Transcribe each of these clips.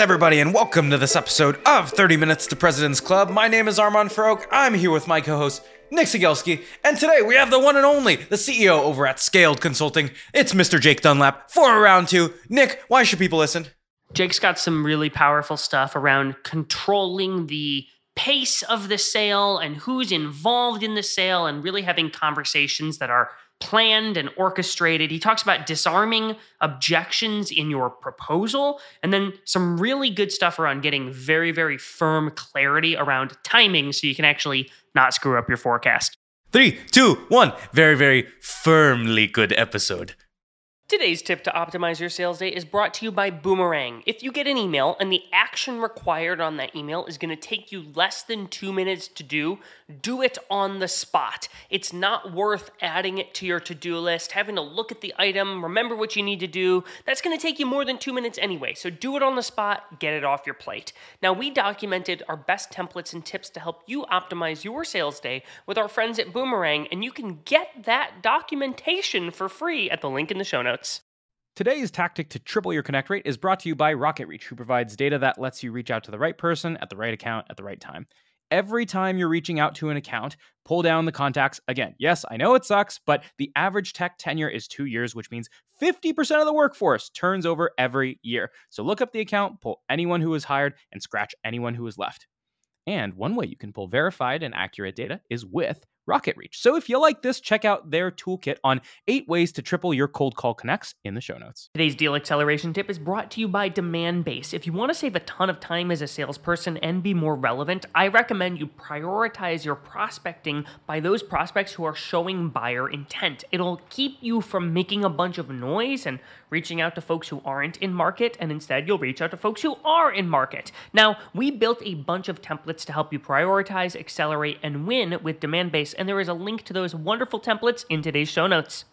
everybody, and welcome to this episode of 30 Minutes to President's Club. My name is Armand Farok. I'm here with my co-host, Nick Cegelski, and today we have the one and only, the CEO over at Scaled Consulting. It's Mr. Jake Dunlap for a round two. Nick, why should people listen? Jake's got some really powerful stuff around controlling the pace of the sale and who's involved in the sale and really having conversations that are planned and orchestrated. He talks about disarming objections in your proposal, and then some really good stuff around getting very, very firm clarity around timing so you can actually not screw up your forecast. 3, 2, 1. Very, very firmly good episode. Today's tip to optimize your sales day is brought to you by Boomerang. If you get an email and the action required on that email is going to take you less than 2 minutes to do it on the spot. It's not worth adding it to your to-do list, having to look at the item, remember what you need to do. That's going to take you more than 2 minutes anyway, so do it on the spot, get it off your plate. Now, we documented our best templates and tips to help you optimize your sales day with our friends at Boomerang, and you can get that documentation for free at the link in the show notes. Today's tactic to triple your connect rate is brought to you by RocketReach, who provides data that lets you reach out to the right person at the right account at the right time. Every time you're reaching out to an account, pull down the contacts. Again, yes, I know it sucks, but the average tech tenure is 2 years, which means 50% of the workforce turns over every year. So look up the account, pull anyone who was hired, and scratch anyone who was left. And one way you can pull verified and accurate data is with RocketReach. So if you like this, check out their toolkit on 8 ways to triple your cold call connects in the show notes. Today's deal acceleration tip is brought to you by Demandbase. If you want to save a ton of time as a salesperson and be more relevant, I recommend you prioritize your prospecting by those prospects who are showing buyer intent. It'll keep you from making a bunch of noise and reaching out to folks who aren't in market, and instead you'll reach out to folks who are in market. Now, we built a bunch of templates to help you prioritize, accelerate, and win with Demandbase, and there is a link to those wonderful templates in today's show notes.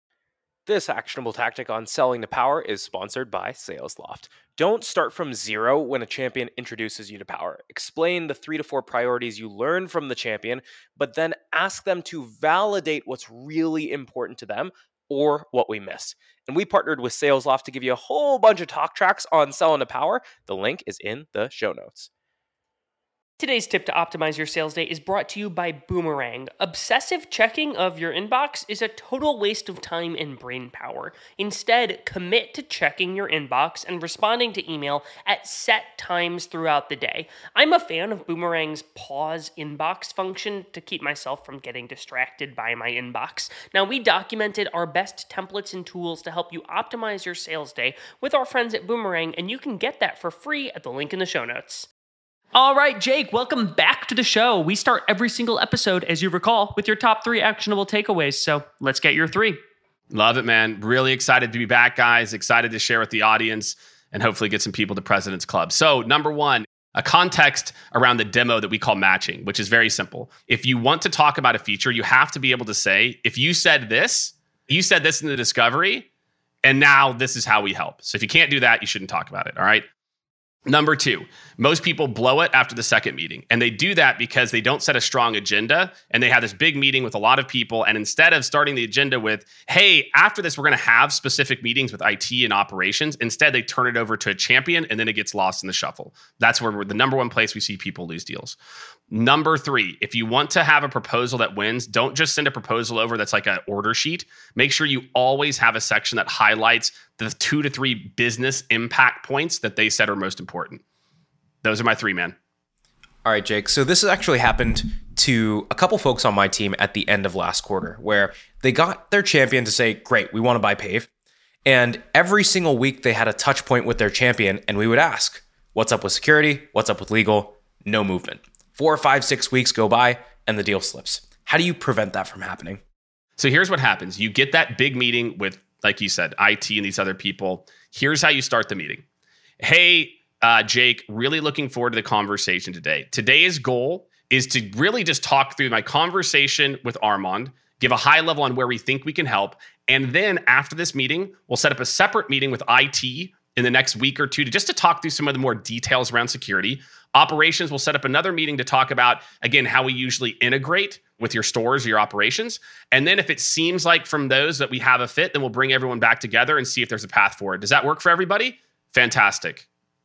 This actionable tactic on selling to power is sponsored by SalesLoft. Don't start from zero when a champion introduces you to power. Explain the 3 to 4 priorities you learn from the champion, but then ask them to validate what's really important to them or what we missed. And we partnered with SalesLoft to give you a whole bunch of talk tracks on selling to power. The link is in the show notes. Today's tip to optimize your sales day is brought to you by Boomerang. Obsessive checking of your inbox is a total waste of time and brain power. Instead, commit to checking your inbox and responding to email at set times throughout the day. I'm a fan of Boomerang's pause inbox function to keep myself from getting distracted by my inbox. Now, we documented our best templates and tools to help you optimize your sales day with our friends at Boomerang, and you can get that for free at the link in the show notes. All right, Jake, welcome back to the show. We start every single episode, as you recall, with your top 3 actionable takeaways. So let's get your 3. Love it, man. Really excited to be back, guys. Excited to share with the audience and hopefully get some people to President's Club. So number 1, a context around the demo that we call matching, which is very simple. If you want to talk about a feature, you have to be able to say, if you said this in the discovery, and now this is how we help. So if you can't do that, you shouldn't talk about it, all right? Number 2, most people blow it after the second meeting. And they do that because they don't set a strong agenda and they have this big meeting with a lot of people. And instead of starting the agenda with, hey, after this, we're going to have specific meetings with IT and operations, instead they turn it over to a champion and then it gets lost in the shuffle. That's where we're the number 1 place we see people lose deals. Number 3, if you want to have a proposal that wins, don't just send a proposal over that's like an order sheet. Make sure you always have a section that highlights the 2 to 3 business impact points that they said are most important. Those are my 3, man. All right, Jake. So this has actually happened to a couple folks on my team at the end of last quarter, where they got their champion to say, great, we want to buy Pave. And every single week they had a touch point with their champion, and we would ask, what's up with security? What's up with legal? No movement. 4, 5, 6 weeks go by and the deal slips. How do you prevent that from happening? So here's what happens. You get that big meeting with, like you said, IT and these other people. Here's how you start the meeting. Hey, Jake, really looking forward to the conversation today. Today's goal is to really just talk through my conversation with Armand, give a high level on where we think we can help. And then after this meeting, we'll set up a separate meeting with IT in the next week or 2 to talk through some of the more details around security. Operations will set up another meeting to talk about, again, how we usually integrate with your stores, your operations. And then if it seems like from those that we have a fit, then we'll bring everyone back together and see if there's a path forward. Does that work for everybody? Fantastic.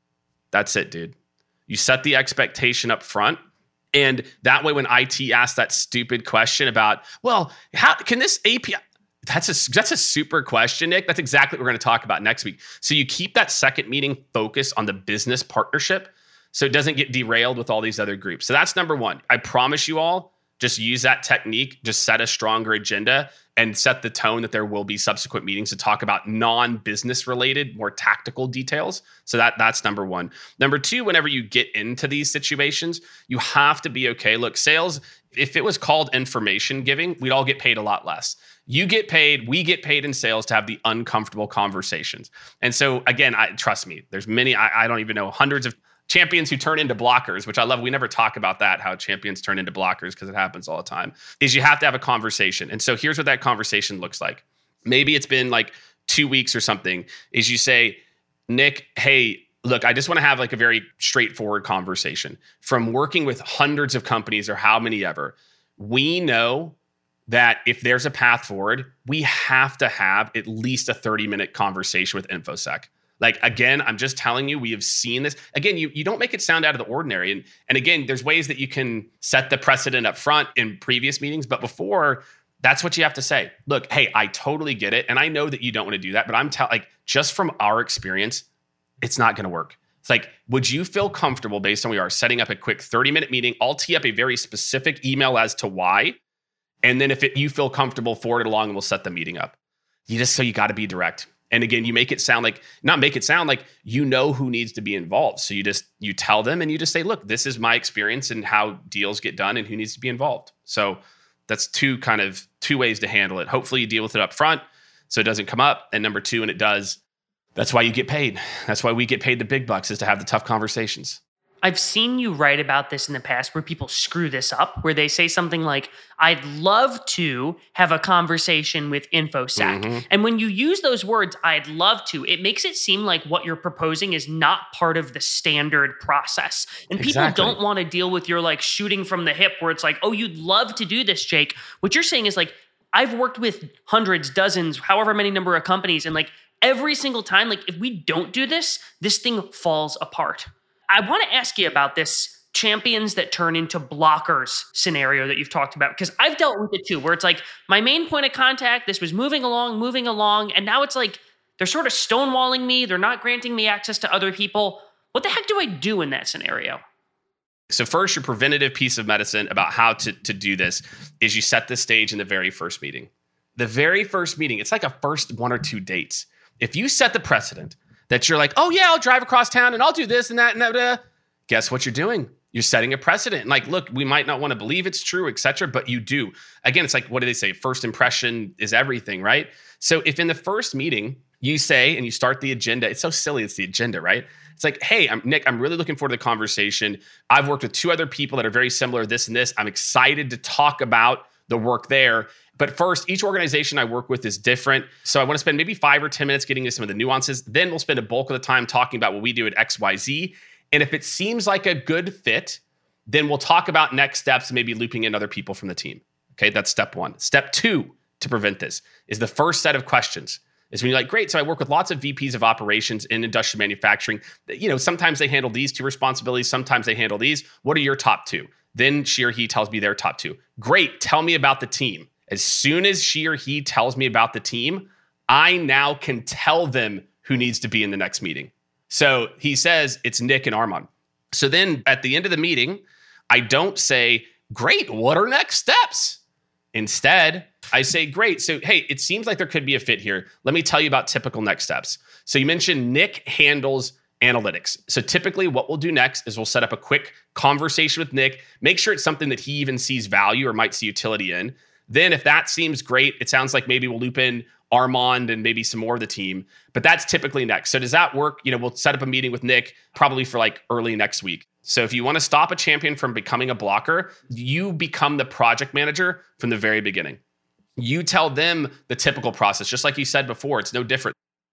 That's it, dude. You set the expectation up front. And that way, when IT asks that stupid question about, well, how can this API? That's a super question, Nick. That's exactly what we're going to talk about next week. So you keep that second meeting focused on the business partnership so it doesn't get derailed with all these other groups. So that's number one. I promise you all, just use that technique, just set a stronger agenda and set the tone that there will be subsequent meetings to talk about non-business related, more tactical details. So that's number one. Number two, whenever you get into these situations, you have to be okay. Look, sales, if it was called information giving, we'd all get paid a lot less. You get paid, we get paid in sales to have the uncomfortable conversations. And so again, trust me, there's many, I don't even know, hundreds of champions who turn into blockers, which I love. We never talk about that, how champions turn into blockers, because it happens all the time, is you have to have a conversation. And so here's what that conversation looks like. Maybe it's been like 2 weeks or something, is you say, Nick, hey, look, I just want to have like a very straightforward conversation. From working with hundreds of companies or how many ever, we know that if there's a path forward, we have to have at least a 30-minute conversation with InfoSec. Like, again, I'm just telling you, we have seen this. Again, you don't make it sound out of the ordinary. And again, there's ways that you can set the precedent up front in previous meetings, but before, that's what you have to say. Look, hey, I totally get it. And I know that you don't want to do that, but I'm just from our experience, it's not going to work. It's like, would you feel comfortable based on we are setting up a quick 30-minute meeting? I'll tee up a very specific email as to why. And then if you feel comfortable, forward it along and we'll set the meeting up. You got to be direct. And again, you make it sound like, not make it sound like you know who needs to be involved. So you tell them and you just say, look, this is my experience and how deals get done and who needs to be involved. So that's two ways to handle it. Hopefully you deal with it up front so it doesn't come up. And number two, when it does, that's why you get paid. That's why we get paid the big bucks, is to have the tough conversations. I've seen you write about this in the past where people screw this up, where they say something like, I'd love to have a conversation with InfoSec. Mm-hmm. And when you use those words, I'd love to, it makes it seem like what you're proposing is not part of the standard process. And people don't want to deal with your like shooting from the hip where it's like, oh, you'd love to do this, Jake. What you're saying is like, I've worked with hundreds, dozens, however many number of companies. And like every single time, like if we don't do this, this thing falls apart. I want to ask you about this champions that turn into blockers scenario that you've talked about, because I've dealt with it too, where it's like my main point of contact, this was moving along, and now it's like they're sort of stonewalling me. They're not granting me access to other people. What the heck do I do in that scenario? So first, your preventative piece of medicine about how to do this is you set the stage in the very first meeting. The very first meeting, it's like a first 1 or 2 dates. If you set the precedent that you're like, oh yeah, I'll drive across town and I'll do this and that and that. Guess what you're doing? You're setting a precedent. And like, look, we might not want to believe it's true, et cetera, but you do. Again, it's like, what do they say? First impression is everything, right? So if in the first meeting you say, and you start the agenda, it's so silly, it's the agenda, right? It's like, hey, Nick, I'm really looking forward to the conversation. I've worked with 2 other people that are very similar, this and this. I'm excited to talk about the work there. But first, each organization I work with is different. So I want to spend maybe 5 or 10 minutes getting into some of the nuances. Then we'll spend a bulk of the time talking about what we do at XYZ. And if it seems like a good fit, then we'll talk about next steps and maybe looping in other people from the team. Okay, that's step 1. Step 2 to prevent this is the first set of questions. Is when you're like, great, so I work with lots of VPs of operations in industrial manufacturing. Sometimes they handle these 2 responsibilities. Sometimes they handle these. What are your top 2? Then she or he tells me their top 2. Great, tell me about the team. As soon as she or he tells me about the team, I now can tell them who needs to be in the next meeting. So he says it's Nick and Armand. So then at the end of the meeting, I don't say, great, what are next steps? Instead, I say, great. So, hey, it seems like there could be a fit here. Let me tell you about typical next steps. So you mentioned Nick handles analytics. So typically what we'll do next is we'll set up a quick conversation with Nick, make sure it's something that he even sees value or might see utility in. Then if that seems great, it sounds like maybe we'll loop in Armand and maybe some more of the team, but that's typically next. So does that work? We'll set up a meeting with Nick probably for like early next week. So if you want to stop a champion from becoming a blocker, you become the project manager from the very beginning. You tell them the typical process, just like you said before, it's no different.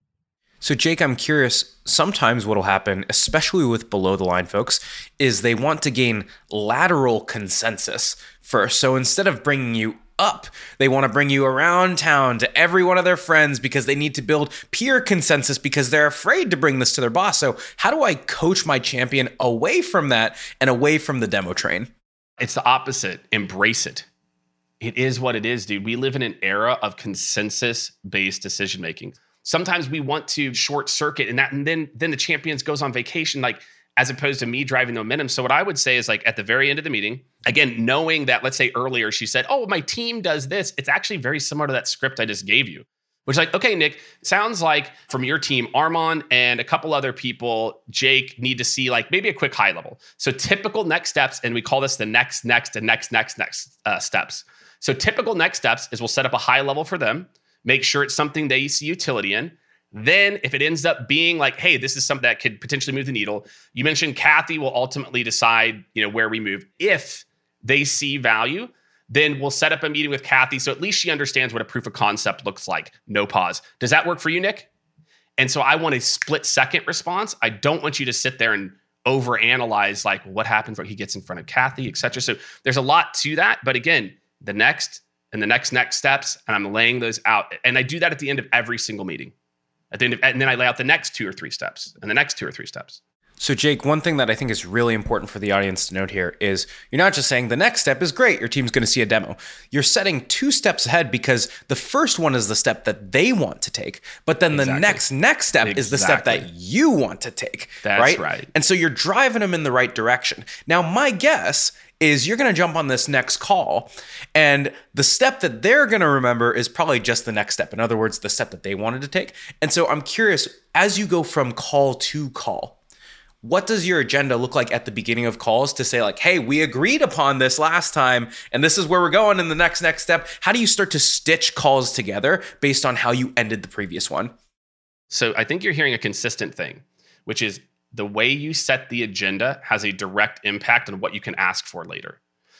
So Jake, I'm curious, sometimes what'll happen, especially with below the line folks, is they want to gain lateral consensus first. So instead of bringing you up. They want to bring you around town to every one of their friends because they need to build peer consensus because they're afraid to bring this to their boss. So how do I coach my champion away from that and away from the demo train? It's the opposite. Embrace it. It is what it is, dude. We live in an era of consensus-based decision-making. Sometimes we want to short circuit and then the champions goes on vacation, like as opposed to me driving the momentum. So what I would say is like at the very end of the meeting, again, knowing that, let's say earlier she said, oh, my team does this. It's actually very similar to that script I just gave you, which is like, okay, Nick, sounds like from your team, Armand and a couple other people, Jake, need to see like maybe a quick high level. So typical next steps, and we call this the next steps. So typical next steps is we'll set up a high level for them, make sure it's something they see utility in. Then if it ends up being like, hey, this is something that could potentially move the needle, you mentioned Kathy will ultimately decide, where we move. If they see value, then we'll set up a meeting with Kathy. So at least she understands what a proof of concept looks like. No pause. Does that work for you, Nick? And so I want a split second response. I don't want you to sit there and overanalyze like what happens when he gets in front of Kathy, et cetera. So there's a lot to that. But again, the next and the next steps, and I'm laying those out. And I do that at the end of every single meeting. And then I lay out the next 2 or 3 steps and the next 2 or 3 steps. So Jake, one thing that I think is really important for the audience to note here is you're not just saying the next step is great, your team's going to see a demo. You're setting 2 steps ahead because the first one is the step that they want to take, but then the next step is the step that you want to take. That's right. And so you're driving them in the right direction. Now, my guess is you're going to jump on this next call, and the step that they're going to remember is probably just the next step. In other words, the step that they wanted to take. And so I'm curious, as you go from call to call, what does your agenda look like at the beginning of calls to say like, hey, we agreed upon this last time, and this is where we're going in the next step? How do you start to stitch calls together based on how you ended the previous one? So I think you're hearing a consistent thing, which is the way you set the agenda has a direct impact on what you can ask for later.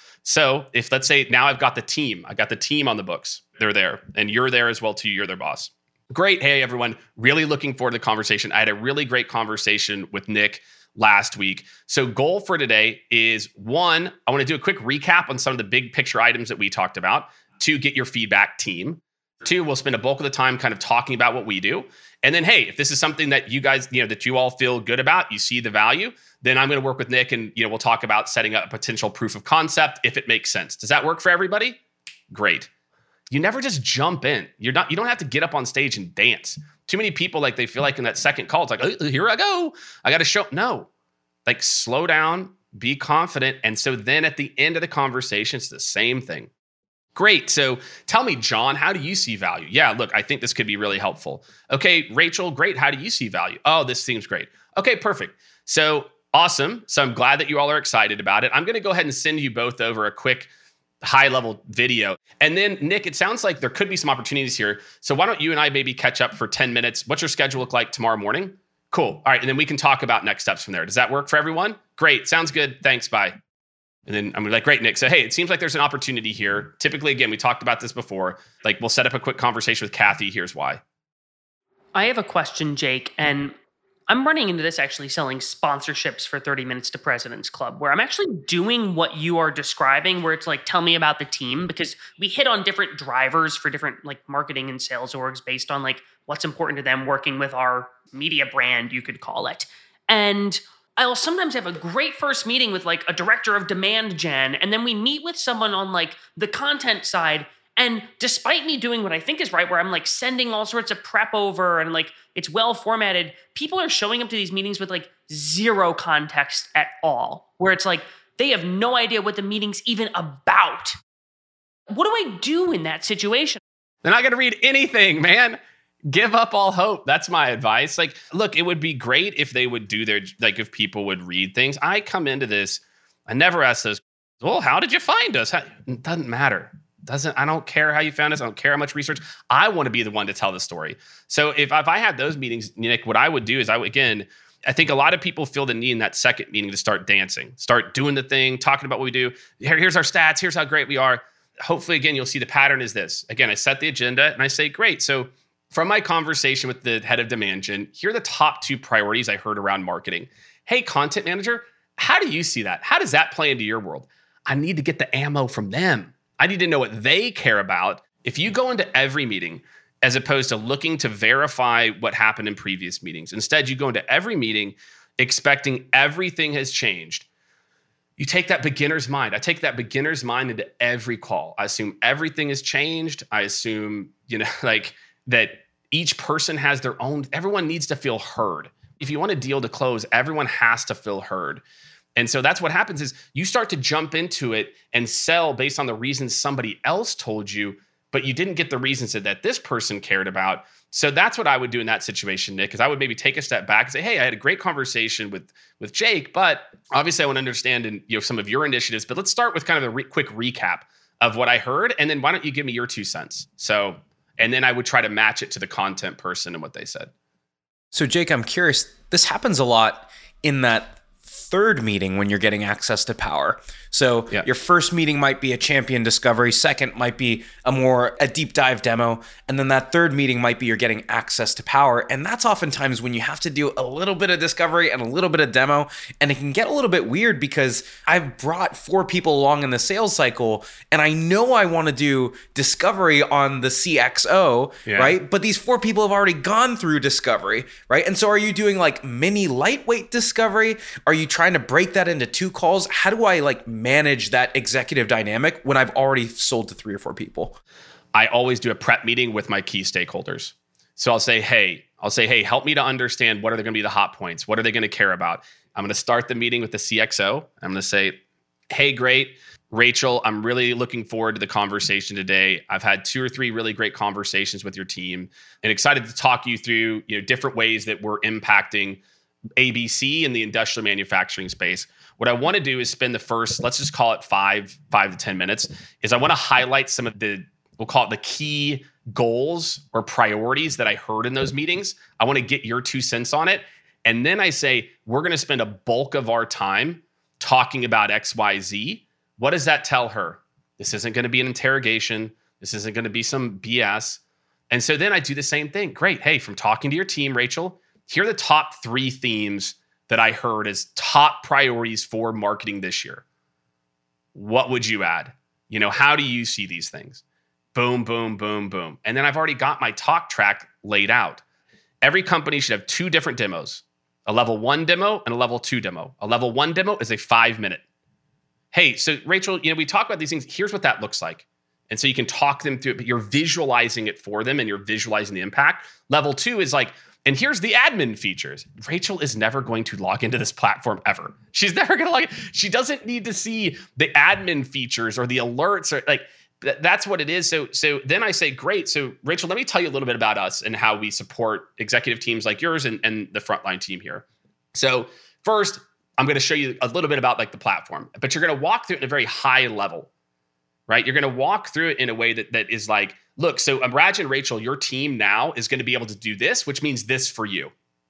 So if, let's say now I got the team on the books, they're there, and you're there as well too, you're their boss. Great. Hey, everyone, really looking forward to the conversation. I had a really great conversation with Nick last week. So goal for today is 1, I want to do a quick recap on some of the big picture items that we talked about. 2, get your feedback team. 2, we'll spend a bulk of the time kind of talking about what we do. And then, hey, if this is something that you guys, that you all feel good about, you see the value, then I'm going to work with Nick and, we'll talk about setting up a potential proof of concept if it makes sense. Does that work for everybody? Great. You never just jump in. You don't have to get up on stage and dance. Too many people, like, they feel like in that second call, it's like, oh, here I go. I got to show. No, like, slow down, be confident. And so then at the end of the conversation, it's the same thing. Great. So tell me, John, how do you see value? Yeah, look, I think this could be really helpful. Okay, Rachel, great. How do you see value? Oh, this seems great. Okay, perfect. So awesome. So I'm glad that you all are excited about it. I'm going to go ahead and send you both over a quick high-level video. And then, Nick, it sounds like there could be some opportunities here. So why don't you and I maybe catch up for 10 minutes? What's your schedule look like tomorrow morning? Cool. All right. And then we can talk about next steps from there. Does that work for everyone? Great. Sounds good. Thanks. Bye. And then I'm like, great, Nick. So, hey, it seems like there's an opportunity here. Typically, again, we talked about this before. Like, we'll set up a quick conversation with Kathy. Here's why. I have a question, Jake, and I'm running into this actually selling sponsorships for 30 Minutes to President's Club, where I'm actually doing what you are describing, where it's like, tell me about the team, because we hit on different drivers for different like marketing and sales orgs based on like what's important to them working with our media brand, you could call it. And I'll sometimes have a great first meeting with like a director of demand gen, and then we meet with someone on like the content side. And despite me doing what I think is right, where I'm like sending all sorts of prep over and like it's well formatted, people are showing up to these meetings with like zero context at all, where it's like they have no idea what the meeting's even about. What do I do in that situation? They're not going to read anything, man. Give up all hope. That's my advice. Like, look, it would be great if they would do their, like, if people would read things. I come into this, I never ask those, well, how did you find us? It doesn't matter. I don't care how you found us. I don't care how much research. I want to be the one to tell the story. So if I had those meetings, Nick, what I would do is I think a lot of people feel the need in that second meeting to start dancing, start doing the thing, talking about what we do. Here's our stats. Here's how great we are. Hopefully, again, you'll see the pattern is this. Again, I set the agenda and I say, great. So from my conversation with the head of demand gen, here are the top 2 priorities I heard around marketing. Hey, content manager, how do you see that? How does that play into your world? I need to get the ammo from them. I need to know what they care about. If you go into every meeting as opposed to looking to verify what happened in previous meetings, instead you go into every meeting expecting everything has changed. You take that beginner's mind. I take that beginner's mind into every call. I assume everything has changed. I assume, like that each person has their own, everyone needs to feel heard. If you want a deal to close, everyone has to feel heard. And so that's what happens is you start to jump into it and sell based on the reasons somebody else told you, but you didn't get the reasons that this person cared about. So that's what I would do in that situation, Nick, is I would maybe take a step back and say, hey, I had a great conversation with Jake, but obviously I want to understand some of your initiatives, but let's start with kind of a quick recap of what I heard. And then why don't you give me your 2 cents? So, and then I would try to match it to the content person and what they said. So Jake, I'm curious, this happens a lot in that third meeting when you're getting access to power. So your first meeting might be a champion discovery, second might be a deep dive demo, and then that third meeting might be you're getting access to power. And that's oftentimes when you have to do a little bit of discovery and a little bit of demo, and it can get a little bit weird because I've brought 4 people along in the sales cycle, and I know I want to do discovery on the CXO, right? But these 4 people have already gone through discovery, right? And so are you doing like mini lightweight discovery? Are you trying to break that into 2 calls? How do I manage that executive dynamic when I've already sold to 3 or 4 people? I always do a prep meeting with my key stakeholders. So I'll say, hey, help me to understand what are going to be the hot points? What are they going to care about? I'm going to start the meeting with the CXO. I'm going to say, hey, great. Rachel, I'm really looking forward to the conversation today. I've had 2 or 3 really great conversations with your team and excited to talk you through different ways that we're impacting ABC in the industrial manufacturing space. What I want to do is spend the first, let's just call it 5 to 10 minutes, is I want to highlight some of we'll call it the key goals or priorities that I heard in those meetings. I want to get your 2 cents on it. And then I say, we're going to spend a bulk of our time talking about XYZ. What does that tell her? This isn't going to be an interrogation. This isn't going to be some BS. And so then I do the same thing. Great. Hey, from talking to your team, Rachel, here are the top 3 themes that I heard as top priorities for marketing this year. What would you add? How do you see these things? Boom, boom, boom, boom. And then I've already got my talk track laid out. Every company should have 2 different demos, a level 1 demo and a level 2 demo. A level 1 demo is a 5-minute. Hey, so Rachel, we talk about these things. Here's what that looks like. And so you can talk them through it, but you're visualizing it for them and you're visualizing the impact. Level 2 is and here's the admin features. Rachel is never going to log into this platform ever. She's never going to log in. She doesn't need to see the admin features or the alerts or that's what it is. So then I say, great. So Rachel, let me tell you a little bit about us and how we support executive teams like yours and the frontline team here. So first, I'm going to show you a little bit about the platform, but you're going to walk through it in a very high level, right? You're going to walk through it in a way that is look, so imagine, Rachel, your team now is going to be able to do this, which means this for you.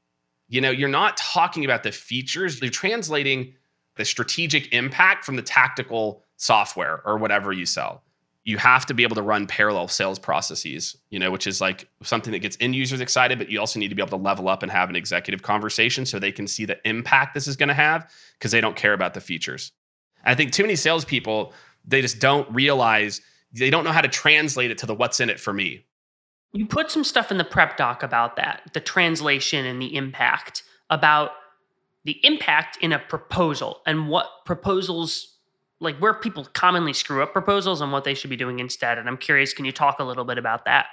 You're not talking about the features. You're translating the strategic impact from the tactical software or whatever you sell. You have to be able to run parallel sales processes, which is something that gets end users excited, but you also need to be able to level up and have an executive conversation so they can see the impact this is going to have because they don't care about the features. And I think too many salespeople, they just don't realize, they don't know how to translate it to the what's in it for me. You put some stuff in the prep doc about that, the translation and the impact, about the impact in a proposal and what proposals, where people commonly screw up proposals and what they should be doing instead. And I'm curious, can you talk a little bit about that?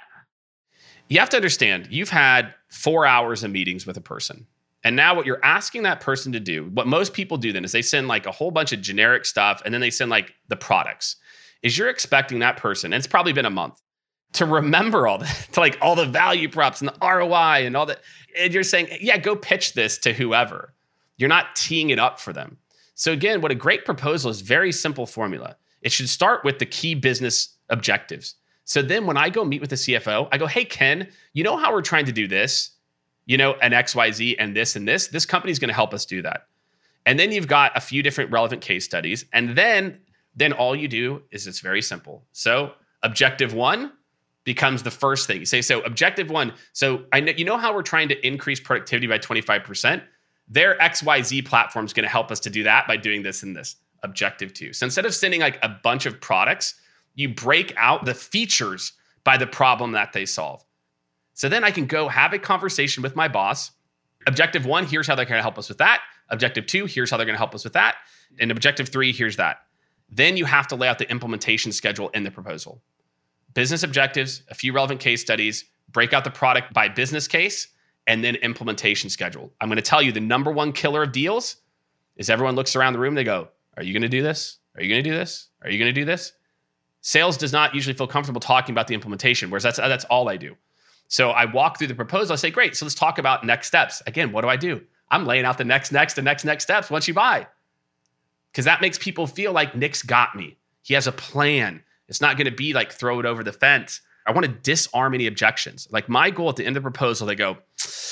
You have to understand, you've had 4 hours of meetings with a person. And now what you're asking that person to do, what most people do then is they send a whole bunch of generic stuff and then they send the products. Is you're expecting that person, and it's probably been a month, to remember all that, to all the value props and the ROI and all that. And you're saying, yeah, go pitch this to whoever. You're not teeing it up for them. So again, what a great proposal is, very simple formula. It should start with the key business objectives. So then when I go meet with the CFO, I go, hey, Ken, how we're trying to do this, an XYZ and this company is going to help us do that. And then you've got a few different relevant case studies. And then all you do is it's very simple. So objective 1 becomes the first thing. You say, so objective 1, so I know, how we're trying to increase productivity by 25%. Their XYZ platform is going to help us to do that by doing this and this. Objective 2. So instead of sending a bunch of products, You break out the features by the problem that they solve. So then I can go have a conversation with my boss. Objective 1, here's how they're going to help us with that. Objective 2, here's how they're going to help us with that. And objective 3, here's that. Then you have to lay out the implementation schedule in the proposal. Business objectives, a few relevant case studies, break out the product by business case, and then implementation schedule. I'm going to tell you the number one killer of deals is everyone looks around the room, they go, are you going to do this? Are you going to do this? Are you going to do this? Sales does not usually feel comfortable talking about the implementation, whereas that's all I do. So I walk through the proposal. I say, great, so let's talk about next steps. Again, what do? I'm laying out the next steps once you buy. Because that makes people feel like Nick's got me. He has a plan. It's not going to be like throw it over the fence. I want to disarm any objections. Like my goal at the end of the proposal, they go,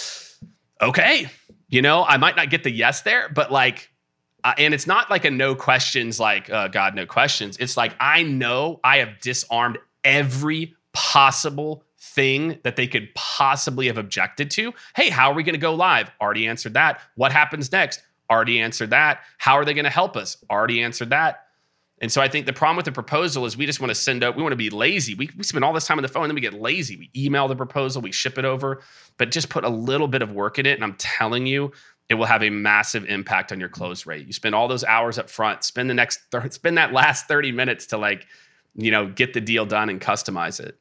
okay, I might not get the yes there, but like, and it's not like a no questions, like, God, no questions. It's like, I know I have disarmed every possible thing that they could possibly have objected to. Hey, how are we going to go live? Already answered that. What happens next? Already answered that. How are they going to help us? Already answered that. And so I think the problem with the proposal is we just want to send out, we want to be lazy. We spend all this time on the phone and then we get lazy. We email the proposal, we ship it over, but just put a little bit of work in it. And I'm telling you, it will have a massive impact on your close rate. You spend all those hours up front, spend that last 30 minutes to get the deal done and customize it.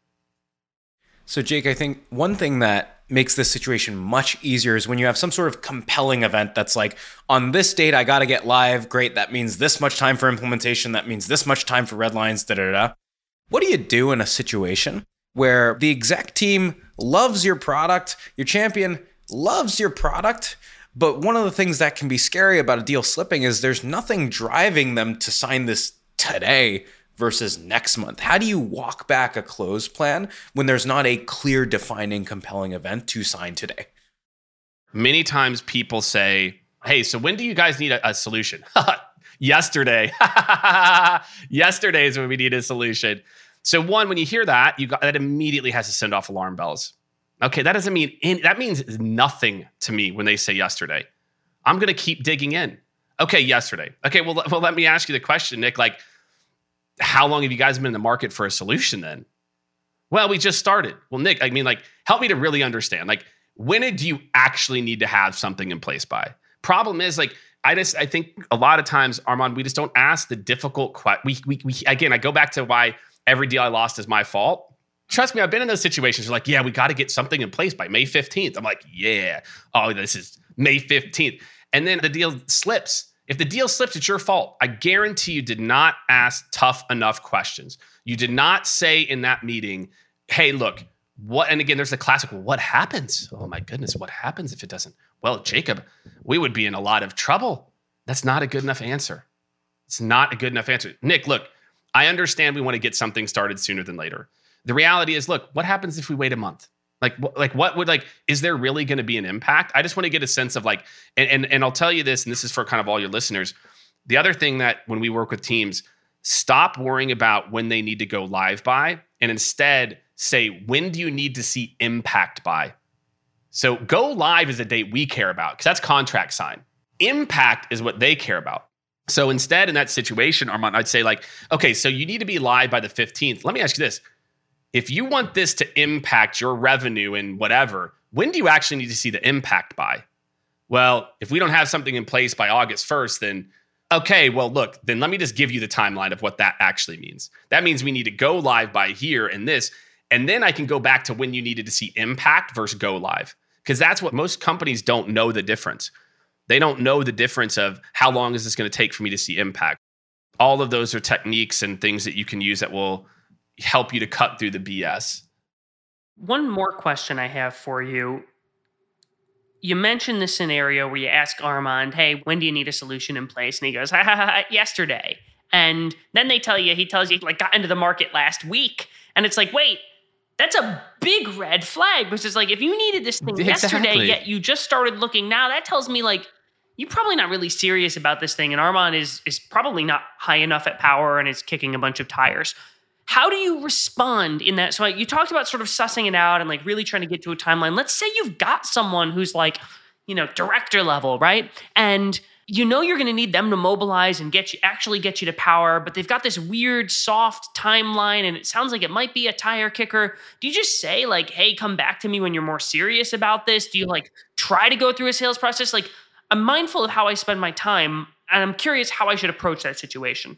So Jake, I think one thing that makes this situation much easier is when you have some sort of compelling event that's like, on this date, I got to get live. Great. That means this much time for implementation. That means this much time for red lines, What do you do in a situation where the exec team loves your product, your champion loves your product, but one of the things that can be scary about a deal slipping is there's nothing driving them to sign this today versus next month? How do you walk back a close plan when there's not a clear, defining, compelling event to sign today? Many times people say, hey, so when do you guys need a solution? Yesterday. Yesterday is when we need a solution. So one, when you hear that, that immediately has to send off alarm bells. Okay, that doesn't mean that means nothing to me when they say yesterday. I'm going to keep digging in. Okay, yesterday. Okay, well, let me ask you the question, Nick. Like, how long have you guys been in the market for a solution then? Well, we just started. Well, Nick, help me to really understand. Like, when do you actually need to have something in place by? Problem is, I think a lot of times, Armand, we just don't ask the difficult questions. Again, I go back to why every deal I lost is my fault. Trust me, I've been in those situations. You're like, yeah, we got to get something in place by May 15th. I'm like, yeah. Oh, this is May 15th. And then the deal slips. If the deal slips, it's your fault. I guarantee you did not ask tough enough questions. You did not say in that meeting, hey, look, what? And again, there's the classic, well, what happens? Oh my goodness, what happens if it doesn't? Well, Jacob, we would be in a lot of trouble. That's not a good enough answer. It's not a good enough answer. Nick, look, I understand we want to get something started sooner than later. The reality is, look, what happens if we wait a month? What would is there really going to be an impact? I just want to get a sense of and I'll tell you this, and this is for kind of all your listeners. The other thing that when we work with teams, stop worrying about when they need to go live by, and instead say, when do you need to see impact by? So go live is a date we care about because that's contract sign. Impact is what they care about. So instead in that situation, Armand, I'd say okay, so you need to be live by the 15th. Let me ask you this. If you want this to impact your revenue and whatever, when do you actually need to see the impact by? Well, if we don't have something in place by August 1st, then okay, well, look, then let me just give you the timeline of what that actually means. That means we need to go live by here and this, and then I can go back to when you needed to see impact versus go live. Because that's what most companies don't know the difference. They don't know the difference of how long is this going to take for me to see impact. All of those are techniques and things that you can use that will help you to cut through the BS. One more question I have for you. You mentioned the scenario where you ask Armand, hey, when do you need a solution in place? And he goes, yesterday. And then he tells you, got into the market last week. And it's like, wait, that's a big red flag. Which is if you needed this thing yesterday, yet you just started looking now, that tells me you're probably not really serious about this thing. And Armand is probably not high enough at power and is kicking a bunch of tires. How do you respond in that? So you talked about sort of sussing it out and really trying to get to a timeline. Let's say you've got someone who's director level, right? And you know you're going to need them to mobilize and get you to power, but they've got this weird soft timeline and it sounds like it might be a tire kicker. Do you just say like, hey, come back to me when you're more serious about this? Do you like try to go through a sales process? Like, I'm mindful of how I spend my time and I'm curious how I should approach that situation.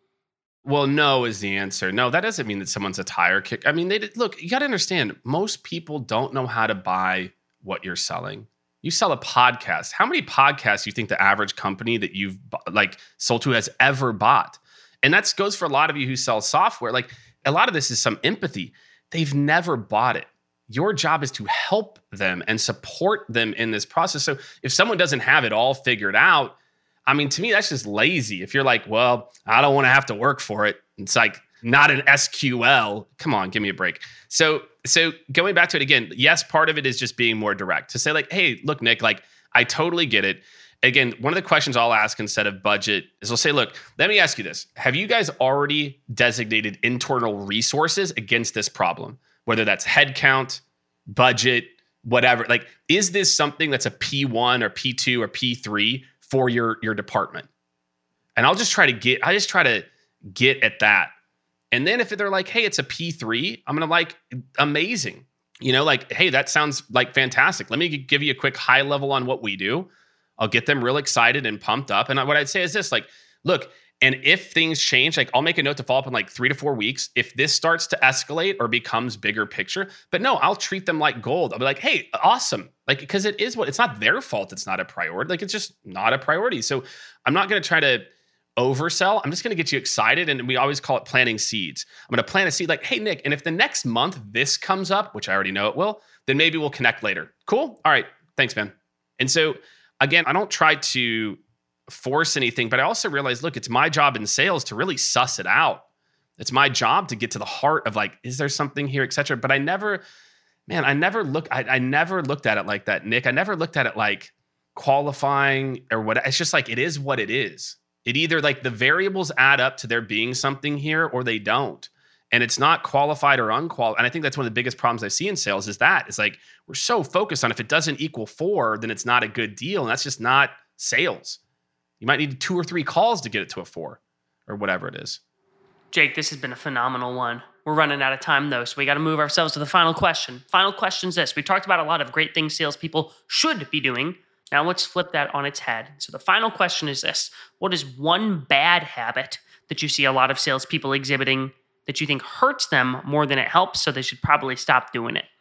Well, no is the answer. No, that doesn't mean that someone's a tire kick. I mean, look, you got to understand, most people don't know how to buy what you're selling. You sell a podcast. How many podcasts do you think the average company that you've like sold to has ever bought? And that goes for a lot of you who sell software. Like a lot of this is some empathy. They've never bought it. Your job is to help them and support them in this process. So if someone doesn't have it all figured out, I mean, to me, that's just lazy. If you're like, well, I don't want to have to work for it. It's like not an SQL. Come on, give me a break. So going back to it again, yes, part of it is just being more direct to say like, hey, look, Nick, like I totally get it. Again, one of the questions I'll ask instead of budget is I'll say, look, let me ask you this. Have you guys already designated internal resources against this problem? Whether that's headcount, budget, whatever. Like, is this something that's a P1 or P2 or P3 for your department? And I'll just try to get at that. And then if they're like, hey, it's a P3, I'm going to like, amazing. You know, like, hey, that sounds like fantastic. Let me give you a quick high level on what we do. I'll get them real excited and pumped up. And what I'd say is this, like, look, and if things change, like I'll make a note to follow up in like 3 to 4 weeks. If this starts to escalate or becomes bigger picture, but no, I'll treat them like gold. I'll be like, hey, awesome. Like, because it's not their fault. It's not a priority. Like, it's just not a priority. So I'm not going to try to oversell. I'm just going to get you excited. And we always call it planting seeds. I'm going to plant a seed like, hey, Nick, and if the next month this comes up, which I already know it will, then maybe we'll connect later. Cool. All right. Thanks, man. And so again, I don't try to force anything, but I also realize, look, it's my job in sales to really suss it out. It's my job to get to the heart of like, is there something here, et cetera. But I never looked at it like that, Nick. I never looked at it like qualifying or what. It's just like, it is what it is. It either like the variables add up to there being something here or they don't. And it's not qualified or unqualified. And I think that's one of the biggest problems I see in sales is that it's like, we're so focused on if it doesn't equal 4, then it's not a good deal. And that's just not sales. You might need 2 or 3 calls to get it to a 4 or whatever it is. Jake, this has been a phenomenal one. We're running out of time though, so we got to move ourselves to the final question. Final question is this. We talked about a lot of great things salespeople should be doing. Now let's flip that on its head. So the final question is this. What is one bad habit that you see a lot of salespeople exhibiting that you think hurts them more than it helps, so they should probably stop doing it?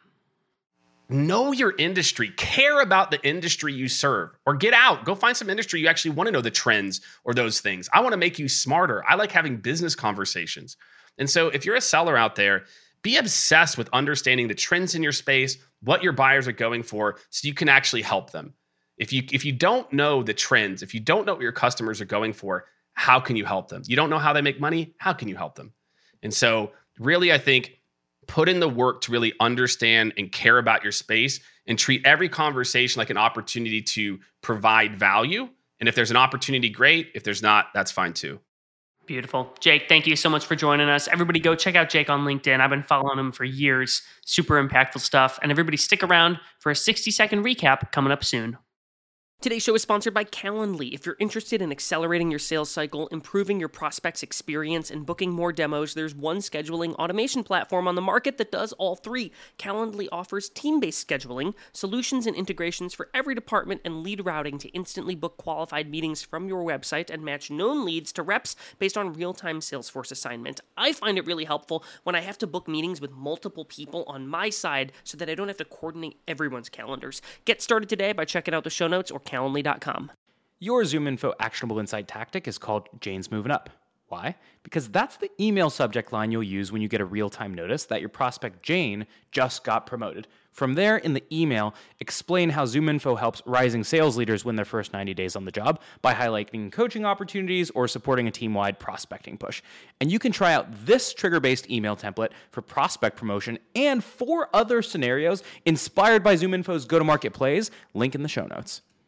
Know your industry. Care about the industry you serve. Or get out. Go find some industry you actually want to know the trends or those things. I want to make you smarter. I like having business conversations. And so if you're a seller out there, be obsessed with understanding the trends in your space, what your buyers are going for, so you can actually help them. If you don't know the trends, if you don't know what your customers are going for, how can you help them? You don't know how they make money, how can you help them? And so really, I think put in the work to really understand and care about your space and treat every conversation like an opportunity to provide value. And if there's an opportunity, great. If there's not, that's fine too. Beautiful. Jake, thank you so much for joining us. Everybody go check out Jake on LinkedIn. I've been following him for years. Super impactful stuff. And everybody stick around for a 60-second recap coming up soon. Today's show is sponsored by Calendly. If you're interested in accelerating your sales cycle, improving your prospects' experience, and booking more demos, there's one scheduling automation platform on the market that does all 3. Calendly offers team-based scheduling, solutions and integrations for every department, and lead routing to instantly book qualified meetings from your website and match known leads to reps based on real-time Salesforce assignment. I find it really helpful when I have to book meetings with multiple people on my side so that I don't have to coordinate everyone's calendars. Get started today by checking out the show notes or Calendly.com. Your ZoomInfo actionable insight tactic is called Jane's Moving Up. Why? Because that's the email subject line you'll use when you get a real-time notice that your prospect Jane just got promoted. From there, in the email, explain how ZoomInfo helps rising sales leaders win their first 90 days on the job by highlighting coaching opportunities or supporting a team-wide prospecting push. And you can try out this trigger-based email template for prospect promotion and 4 other scenarios inspired by ZoomInfo's go-to-market plays, link in the show notes.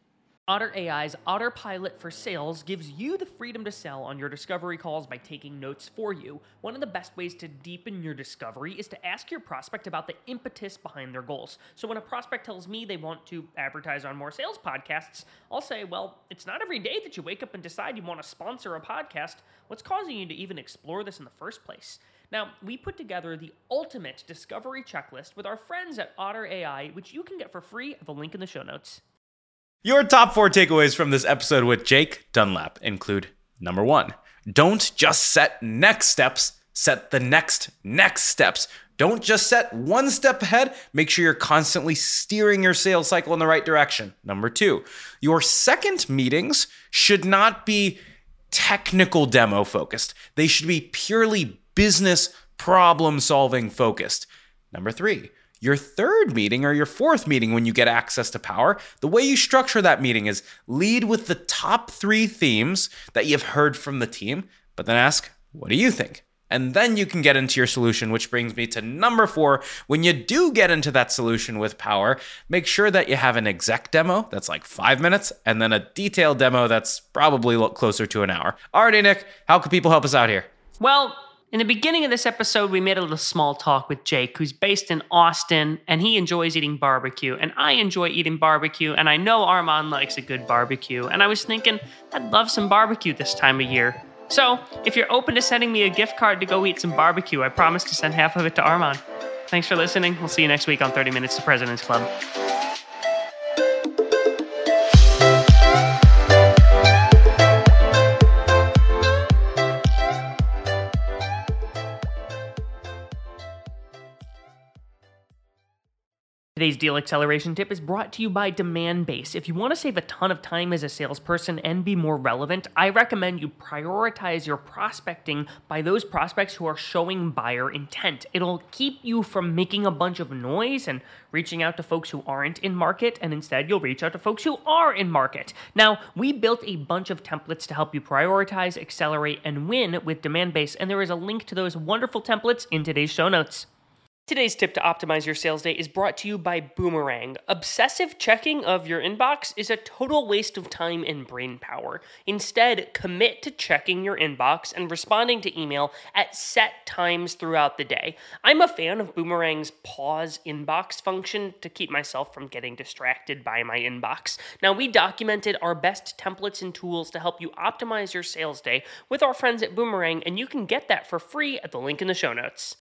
Otter AI's Autopilot for Sales gives you the freedom to sell on your discovery calls by taking notes for you. One of the best ways to deepen your discovery is to ask your prospect about the impetus behind their goals. So when a prospect tells me they want to advertise on more sales podcasts, I'll say, well, it's not every day that you wake up and decide you want to sponsor a podcast. What's causing you to even explore this in the first place? Now, we put together the ultimate discovery checklist with our friends at Otter AI, which you can get for free at the link in the show notes. Your top 4 takeaways from this episode with Jake Dunlap include: number 1, don't just set next steps, set the next steps. Don't just set one step ahead, make sure you're constantly steering your sales cycle in the right direction. Number 2, your second meetings should not be technical demo focused. They should be purely business problem solving focused. Number 3, your third meeting or your fourth meeting when you get access to power, the way you structure that meeting is lead with the top 3 themes that you've heard from the team, but then ask, what do you think? And then you can get into your solution, which brings me to number 4. When you do get into that solution with power, make sure that you have an exec demo that's like 5 minutes and then a detailed demo that's probably closer to an hour. Alrighty, Nick, how can people help us out here? Well, in the beginning of this episode, we made a little small talk with Jake, who's based in Austin, and he enjoys eating barbecue, and I enjoy eating barbecue, and I know Armand likes a good barbecue, and I was thinking, I'd love some barbecue this time of year. So, if you're open to sending me a gift card to go eat some barbecue, I promise to send half of it to Armand. Thanks for listening. We'll see you next week on 30 Minutes to President's Club. Today's deal acceleration tip is brought to you by Demandbase. If you want to save a ton of time as a salesperson and be more relevant, I recommend you prioritize your prospecting by those prospects who are showing buyer intent. It'll keep you from making a bunch of noise and reaching out to folks who aren't in market, and instead you'll reach out to folks who are in market. Now, we built a bunch of templates to help you prioritize, accelerate, and win with Demandbase, and there is a link to those wonderful templates in today's show notes. Today's tip to optimize your sales day is brought to you by Boomerang. Obsessive checking of your inbox is a total waste of time and brain power. Instead, commit to checking your inbox and responding to email at set times throughout the day. I'm a fan of Boomerang's pause inbox function to keep myself from getting distracted by my inbox. Now, we documented our best templates and tools to help you optimize your sales day with our friends at Boomerang, and you can get that for free at the link in the show notes.